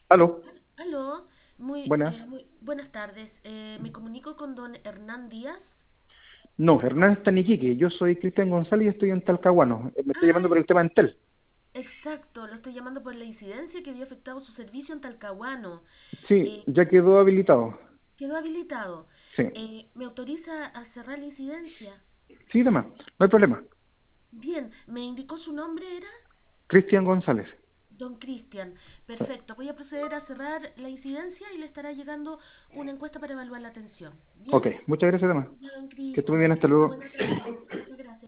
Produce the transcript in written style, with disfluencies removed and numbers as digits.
Aló, Aló, buenas. muy buenas tardes. Me comunico con don Hernán Díaz. No, Hernán está en Iquique. Yo soy Cristian González y estoy en Talcahuano. Me estoy llamando por Ay, el tema Entel. exacto, lo estoy llamando por la incidencia que había afectado su servicio en Talcahuano. Sí, Eh, ya quedó habilitado. Quedó habilitado. Sí, ¿Me autoriza a cerrar la incidencia? sí, demás. No hay problema. Bien, ¿me indicó su nombre era? Cristian González. Don Cristian. Sí. Perfecto, voy a proceder a cerrar la incidencia y le estará llegando una encuesta para evaluar la atención. ¿Bien? Ok, muchas gracias, demás. Ya, don Que esté muy Cristian, bien, que hasta tenga una luego. buena tarde. Chau, chau.